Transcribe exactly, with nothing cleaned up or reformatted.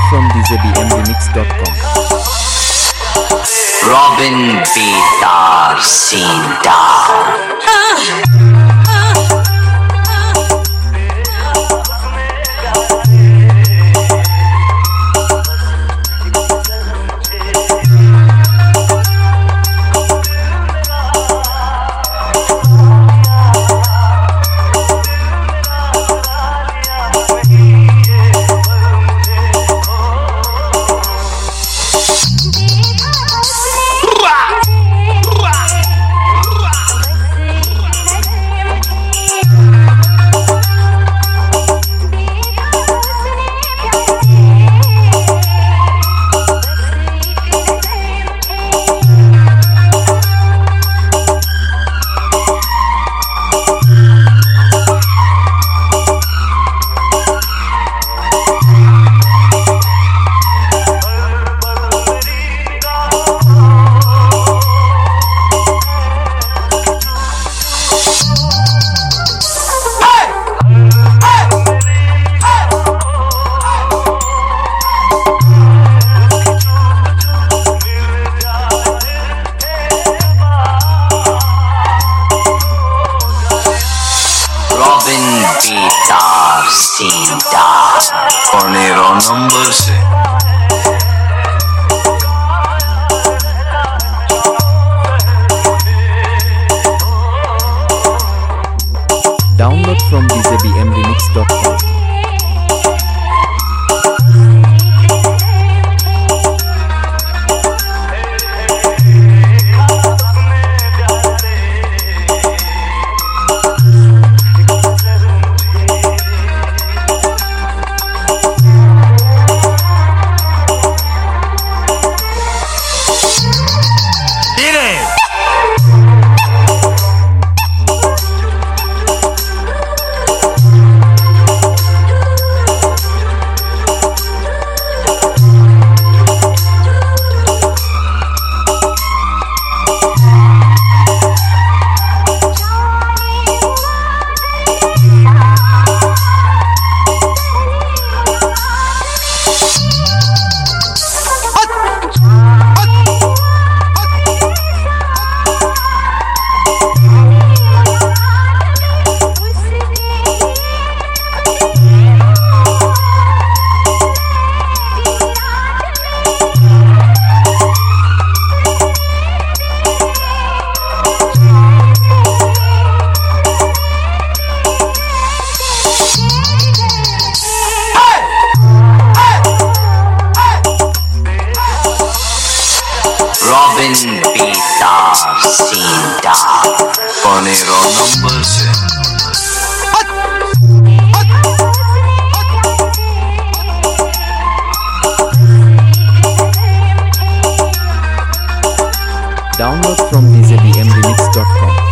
from d j b m remix dot com. Robin Beatar Sinda. Robin Beatar Sinda. पंद्रह number से Download from d j b m remix dot com. Robin Beatar Sinda. पंद्रह number से Download from d j b m remix dot com.